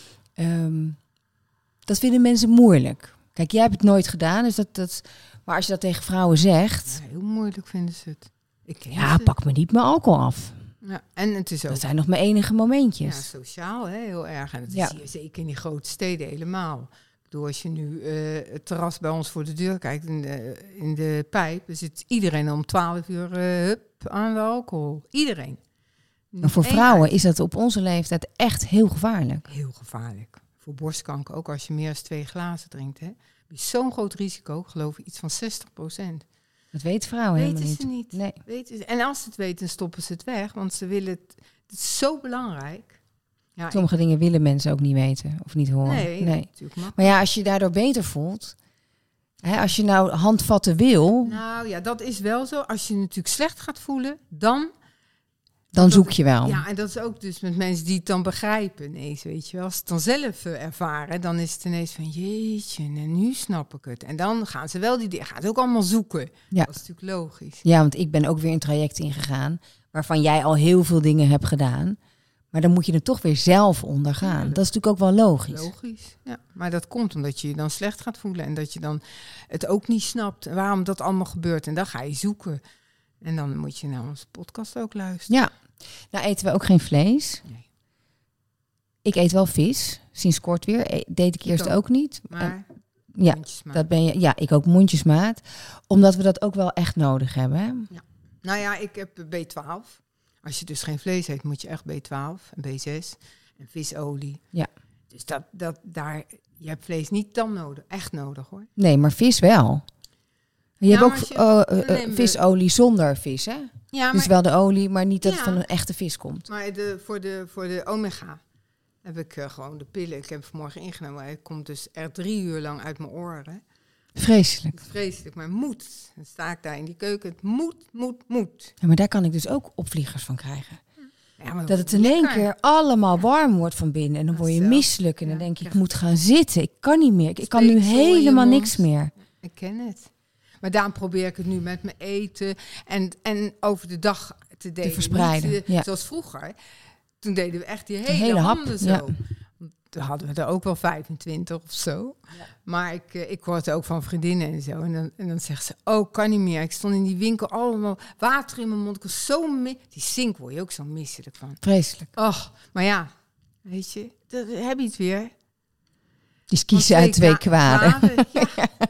Dat vinden mensen moeilijk. Kijk, jij hebt het nooit gedaan, dus maar als je dat tegen vrouwen zegt... Ja, heel moeilijk vinden ze het. Pak me niet mijn alcohol af. Ja, en het is ook... Dat zijn nog mijn enige momentjes. Ja, sociaal, hè, heel erg. En dat is hier zeker in die grote steden helemaal. Als je nu het terras bij ons voor de deur kijkt in de pijp, dan zit iedereen om 12 uur aan de alcohol. Iedereen. Maar voor vrouwen is dat op onze leeftijd echt heel gevaarlijk. Heel gevaarlijk. voor borstkanker, ook als je meer dan 2 glazen drinkt, hè, heb je zo'n groot risico, geloof ik, iets van 60%. Dat weten vrouwen helemaal Weten niet. ze niet. Nee. Weten ze. En als ze het weten, stoppen ze het weg, want ze willen het is zo belangrijk. Ja, Sommige dingen willen mensen ook niet weten of niet horen. nee, natuurlijk makkelijk. Maar ja, als je je daardoor beter voelt, hè, als je nou handvatten wil, Nou ja, dat is wel zo. Als je natuurlijk slecht gaat voelen, dan dan zoek je wel. Ja, en dat is ook dus met mensen die het dan begrijpen ineens, weet je wel. Als ze het dan zelf ervaren, dan is het ineens van jeetje, en nu snap ik het. En dan gaan ze wel gaan het ook allemaal zoeken. Ja. Dat is natuurlijk logisch. Ja, want ik ben ook weer een traject ingegaan waarvan jij al heel veel dingen hebt gedaan. Maar dan moet je het toch weer zelf ondergaan. Ja, dat is natuurlijk ook wel logisch. Logisch, ja. Maar dat komt omdat je je dan slecht gaat voelen en dat je dan het ook niet snapt waarom dat allemaal gebeurt. En dan ga je zoeken. En dan moet je naar onze podcast ook luisteren. Ja, nou eten we ook geen vlees. Nee. Ik eet wel vis, sinds kort weer. Deed ik eerst ook niet. Maar Ja, mondjesmaat. dat ben je. Ja, ik ook mondjesmaat. Omdat we dat ook wel echt nodig hebben. Hè? Nou ja, ik heb B12. Als je dus geen vlees eet, moet je echt B12 en B6 en visolie. Ja. Dus je hebt vlees niet dan nodig, echt nodig hoor. Nee, maar vis wel. Je Ja, hebt maar ook als je- visolie zonder vis, hè? Ja, Dus wel de olie, maar niet dat het Ja. van een echte vis komt. maar voor de omega heb ik gewoon de pillen. Ik heb vanmorgen ingenomen. Het komt dus er 3 uur lang uit mijn oren. Vreselijk. Het is vreselijk, maar moet. Dan sta ik daar in die keuken. Het moet. Ja, maar daar kan ik dus ook opvliegers van krijgen. Ja, maar Dat het in één keer allemaal warm wordt van binnen. En dan word je Zo. misselijk. En dan Ja, denk ik, ik echt. moet gaan zitten. Ik kan niet meer. Ik kan nu Speeksel in je helemaal mond. niks meer. Ik ken het. Maar daarom probeer ik het nu met mijn eten en over de dag te delen. verspreiden, Niet, ja. Zoals vroeger. Toen deden we echt die De hele, hele hap, handen zo. ja. Toen hadden we er ook wel 25 of zo. Ja. Maar ik hoor het ook van vriendinnen en zo. En dan zegt ze, oh, kan niet meer. Ik stond in die winkel allemaal water in mijn mond. Ik was zo die zink word je ook zo misselijk van. Vreselijk. Och, maar ja, weet je, dat heb je het weer. Die kiezen uit 2 kwaden. Ja.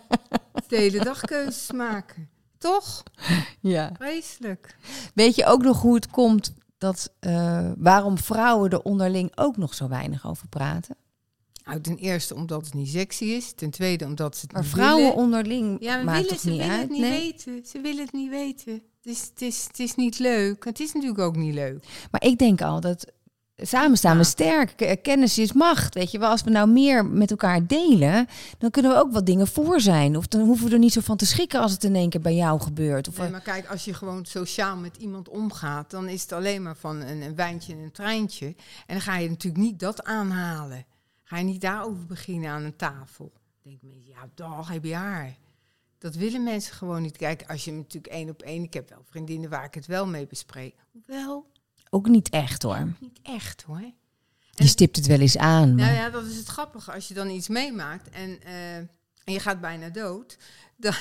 De hele dag keuzes maken. Toch? Ja. Vreselijk. Weet je ook nog hoe het komt dat waarom vrouwen er onderling ook nog zo weinig over praten? Nou, ten eerste omdat het niet sexy is. Ten tweede omdat ze het Maar niet vrouwen willen. onderling Ja, maakt willen, toch ze niet willen uit? het niet weten. Ze willen het niet weten. Het is niet leuk. Het is natuurlijk ook niet leuk. Maar ik denk al dat samen staan we Ja. sterk. Kennis is macht. Weet je wel, als we nou meer met elkaar delen, dan kunnen we ook wat dingen voor zijn. Of dan hoeven we er niet zo van te schrikken als het in één keer bij jou gebeurt. Of Nee, maar kijk, als je gewoon sociaal met iemand omgaat, dan is het alleen maar van een wijntje en een treintje. En dan ga je natuurlijk niet dat aanhalen. Ga je niet daarover beginnen aan een tafel. Dan denk mensen, ja, dag heb je haar. Dat willen mensen gewoon niet. Kijk, als je natuurlijk 1 op 1... Ik heb wel vriendinnen waar ik het wel mee bespreek. Hoewel, ook niet echt hoor. niet echt hoor. Die stipt het wel eens aan. Maar Nou ja, dat is het grappige. Als je dan iets meemaakt en je gaat bijna dood dan,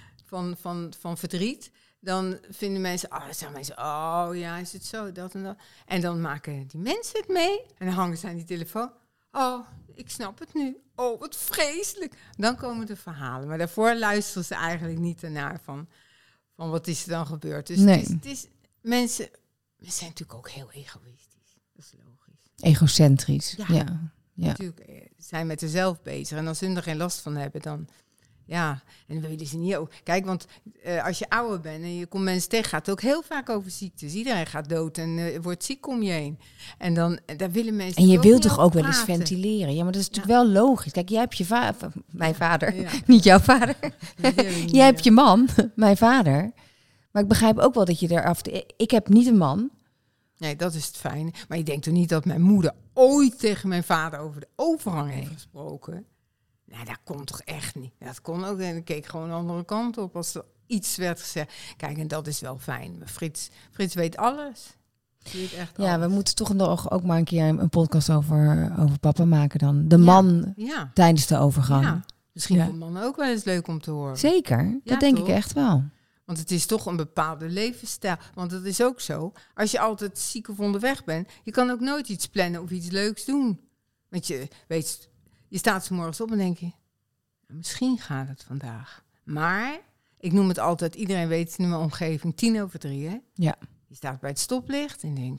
van verdriet, dan vinden mensen, oh ja, is het zo, dat en dat. En dan maken die mensen het mee en dan hangen ze aan die telefoon. Oh, ik snap het nu. Oh, wat vreselijk. Dan komen de verhalen. Maar daarvoor luisteren ze eigenlijk niet ernaar van wat is er dan gebeurd. Dus Nee. het is mensen zijn natuurlijk ook heel egoïstisch. Dat is logisch. egocentrisch. Ja. Ja. Ja. Natuurlijk zijn met zichzelf bezig. En als ze er geen last van hebben, dan ja. En dan willen ze niet ook. Kijk, want als je ouder bent en je komt mensen tegen, gaat het ook heel vaak over ziektes. Iedereen gaat dood en wordt ziek om je heen. En daar willen mensen. En je ook wilt niet toch over ook wel eens praten. ventileren? Ja, maar dat is natuurlijk wel logisch. Kijk, jij hebt je vader, mijn vader, Ja. niet jouw vader. Dat wil je niet, Jij hebt je man, mijn vader. Maar ik begrijp ook wel dat je eraf... Ik heb niet een man. Nee, dat is het fijne. Maar ik denk toch niet dat mijn moeder ooit tegen mijn vader over de overgang heeft gesproken. Nee, dat kon toch echt niet. Dat kon ook. En ik keek gewoon de andere kant op als er iets werd gezegd. Kijk, en dat is wel fijn. Maar Frits weet alles. Die weet echt Ja, alles. we moeten toch nog ook maar een keer een podcast over papa maken dan. De man Ja, tijdens de overgang. ja. Misschien Ja. voor mannen ook wel eens leuk om te horen. Zeker, Ja, dat denk toch? ik echt wel. Want het is toch een bepaalde levensstijl. Want het is ook zo. Als je altijd ziek of onderweg bent, je kan ook nooit iets plannen of iets leuks doen. Want je weet, je staat 's morgens op en denk je, misschien gaat het vandaag. Maar, ik noem het altijd, iedereen weet het in mijn omgeving, 2:50, hè? Ja. Je staat bij het stoplicht en denk,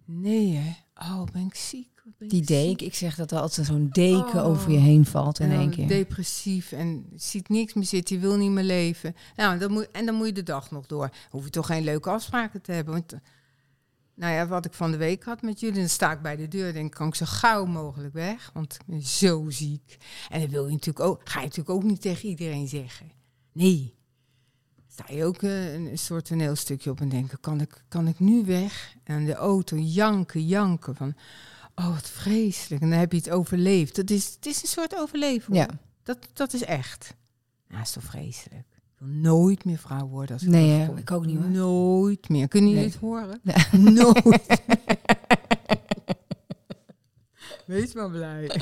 Nee, hè? Oh, ben ik ziek? Die deken, ik zeg dat er altijd zo'n deken over je heen valt in één keer. Depressief en ziet niks meer zitten, je wil niet meer leven. Nou, dan moet je de dag nog door. Hoef je toch geen leuke afspraken te hebben. Want, nou ja, wat ik van de week had met jullie, dan sta ik bij de deur, denk ik, kan ik zo gauw mogelijk weg, want ik ben zo ziek. En dan ga je natuurlijk ook niet tegen iedereen zeggen. Nee. Sta je ook een soort toneelstukje op en denken, kan ik nu weg? En de auto janken van, oh wat vreselijk. En dan heb je het overleefd. Het is een soort overleven. Ja. Dat is echt. Nou, is toch vreselijk. Ik wil nooit meer vrouw worden. Als Ik ook niet hoor. Nooit meer. Kunnen jullie het horen? Nee. Nooit meer. Wees maar blij.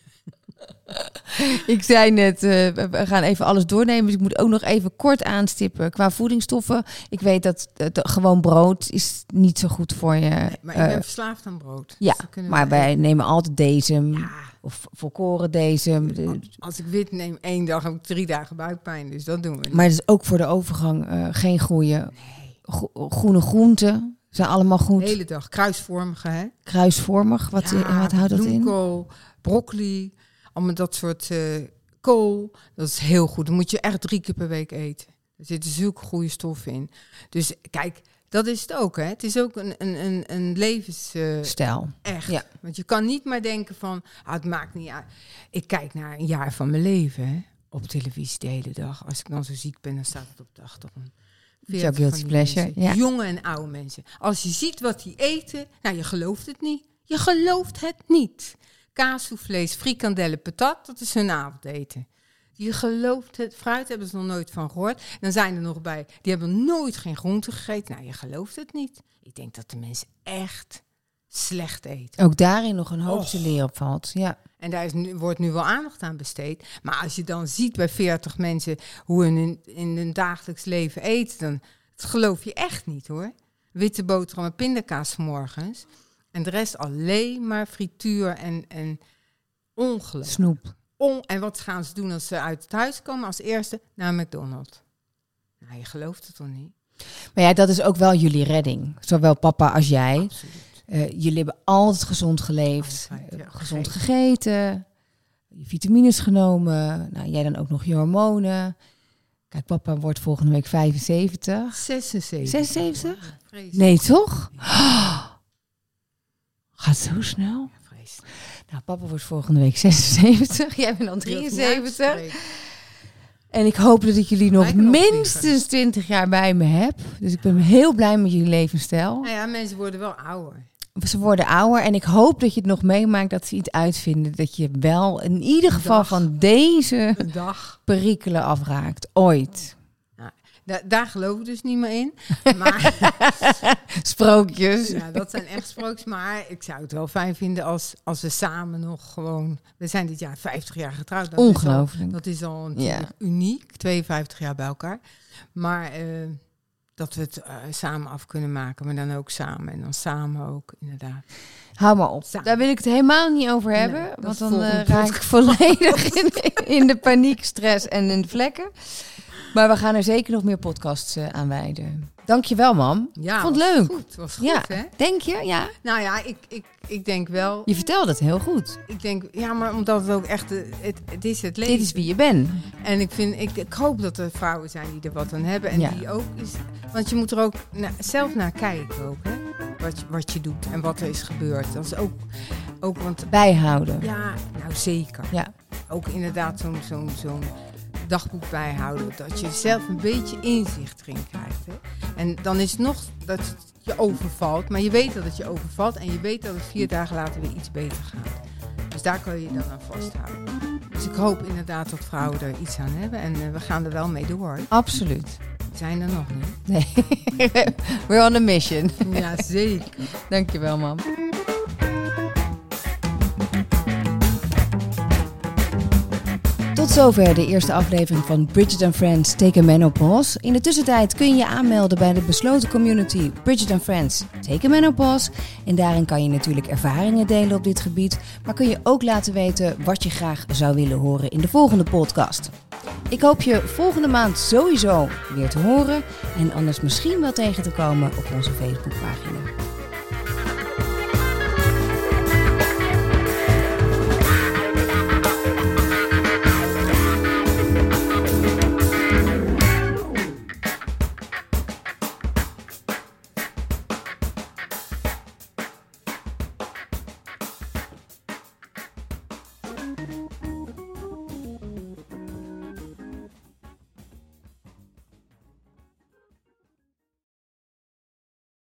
Ik zei net, we gaan even alles doornemen. Dus ik moet ook nog even kort aanstippen. Qua voedingsstoffen. Ik weet dat gewoon brood is niet zo goed voor je. Nee, maar ik ben verslaafd aan brood. Ja, dus maar wij nemen altijd dezem. Ja. Of volkoren dezem. Als ik wit neem 1 dag, heb ik 3 dagen buikpijn. Dus dat doen we niet. Maar het is ook voor de overgang geen goede. Groene groenten zijn allemaal goed. De hele dag. Kruisvormige, hè? Kruisvormig. Wat houdt dat in? Bloemkool, broccoli. Allemaal dat soort kool. Dat is heel goed. Dan moet je echt 3 keer per week eten. Er zitten zulke goede stoffen in. Dus kijk, dat is het ook. Hè? Het is ook een levensstijl. Echt. Ja. Want je kan niet maar denken van, het maakt niet uit. Ik kijk naar een jaar van mijn leven, hè? Op televisie de hele dag. Als ik dan zo ziek ben, dan staat het op de achtergrond. Jouw guilty pleasure. Ja. Jonge en oude mensen. Als je ziet wat die eten, nou, je gelooft het niet. Je gelooft het niet. Kaasvlees, frikandellen, patat, dat is hun avondeten. Je gelooft het. Fruit hebben ze nog nooit van gehoord. Dan zijn er nog bij, die hebben nooit geen groente gegeten. Nou, je gelooft het niet. Ik denk dat de mensen echt slecht eten. Ook daarin nog een hoop te leren op valt. Ja. En daar wordt nu wel aandacht aan besteed. Maar als je dan ziet bij 40 mensen hoe hun in hun dagelijks leven eten, dan dat geloof je echt niet, hoor. Witte boterham en pindakaas 's morgens. En de rest alleen maar frituur en ongeluk. Snoep. En wat gaan ze doen als ze uit het huis komen? Als eerste naar McDonald's. Nou, je gelooft het toch niet? Maar ja, dat is ook wel jullie redding. Zowel papa als jij. Absoluut. Jullie hebben altijd gezond geleefd. Altijd, ja, gezond gegeten. Je vitamines genomen. Nou, jij dan ook nog je hormonen. Kijk, papa wordt volgende week 75. 76. 76? Ja, nee, toch? Oh, gaat zo snel. Ja, vreselijk. Nou, papa wordt volgende week 76. Jij bent dan 73. En ik hoop dat ik jullie nog minstens 20 jaar bij me heb. Dus ik ben heel blij met jullie levensstijl. Nou ja, mensen worden wel ouder. Ze worden ouder en ik hoop dat je het nog meemaakt dat ze iets uitvinden. Dat je wel in ieder geval van deze perikelen afraakt. Ooit. Daar geloof ik dus niet meer in. Maar sprookjes. Ja, dat zijn echt sprookjes. Maar ik zou het wel fijn vinden als we samen nog gewoon... We zijn dit jaar 50 jaar getrouwd. Ongelooflijk. Dat is al natuurlijk uniek. 52 jaar bij elkaar. Maar dat we het samen af kunnen maken. Maar dan ook samen. En dan samen ook, inderdaad. Hou maar op. Samen. Daar wil ik het helemaal niet over hebben. Nee, want dan raak ik volledig in de paniek, stress en in de vlekken. Maar we gaan er zeker nog meer podcasts aan wijden. Dankjewel, mam. Ja, ik vond het leuk. Goed, was goed, hè? Denk je? Ja. Nou ja, ik denk wel... Je vertelde het heel goed. Ik denk, ja, maar omdat het ook echt... Het is het leven. Dit is wie je bent. En ik hoop dat er vrouwen zijn die er wat aan hebben. En die ook is... Want je moet er ook zelf naar kijken ook, hè? Wat je doet en wat er is gebeurd. Dat is ook want... Bijhouden. Ja, nou zeker. Ja. Ook inderdaad zo'n dagboek bijhouden. Dat je zelf een beetje inzicht erin krijgt. Hè? En dan is het nog dat het je overvalt. Maar je weet dat het je overvalt. En je weet dat het 4 dagen later weer iets beter gaat. Dus daar kan je je dan aan vasthouden. Dus ik hoop inderdaad dat vrouwen er iets aan hebben. En we gaan er wel mee door. Absoluut. We zijn er nog niet. Nee. We're on a mission. Ja, zeker. Dankjewel, mam. Tot zover de eerste aflevering van Bridget & Friends Take a Menopause. In de tussentijd kun je je aanmelden bij de besloten community Bridget & Friends Take a Menopause. En daarin kan je natuurlijk ervaringen delen op dit gebied. Maar kun je ook laten weten wat je graag zou willen horen in de volgende podcast. Ik hoop je volgende maand sowieso weer te horen. En anders misschien wel tegen te komen op onze Facebookpagina.